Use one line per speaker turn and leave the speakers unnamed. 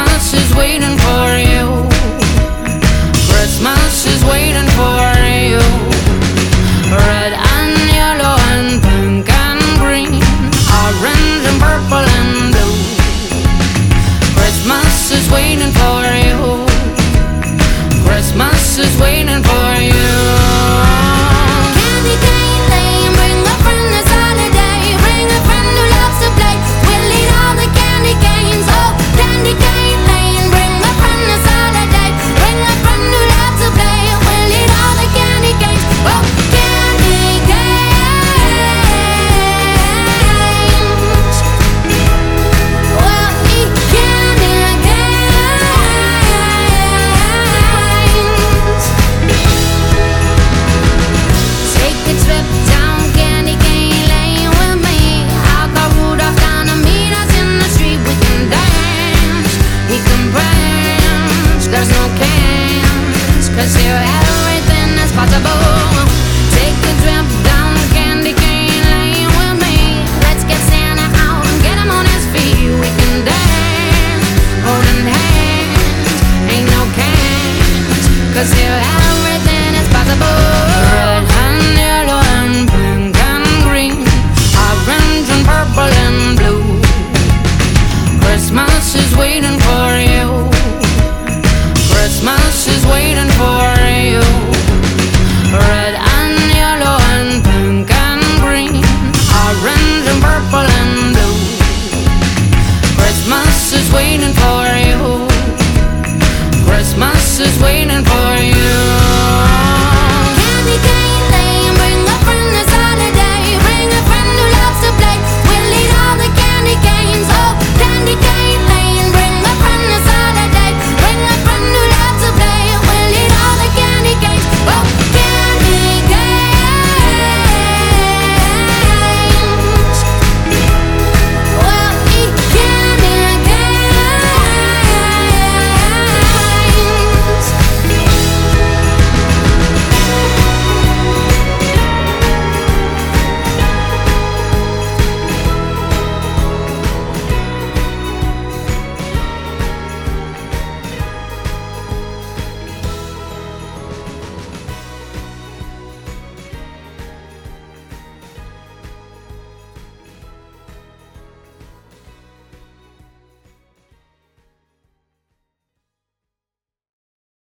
Christmas is waiting for you. Christmas is waiting for you. Red and yellow and pink and green, orange and purple and blue. Christmas is waiting for you. Christmas is waiting for you.
Candy cane lane, bring a friend this holiday. Bring a friend who loves to play. We'll eat all the candy canes. Oh, candy cane lane, bring a friend this holiday. Bring a friend who loves to play. We'll eat all the candy canes. Oh, candy canes. We'll eat candy canes. Take a trip down candy cane lane with me. I'll call Rudolph down to meet us in the street. We can dance, we can prance. There's no cans, 'cause here everything is possible. Take a trip down candy cane lane with me. Let's get Santa out and get him on his feet. We can dance, holding hands. Ain't no cans, 'cause here everything is possible.
Red and yellow and pink and green, orange and purple and blue. Christmas is waiting for you. Christmas is waiting for you. Red and yellow and pink and green, orange and purple and blue. Christmas is waiting for you. Christmas is waiting for you.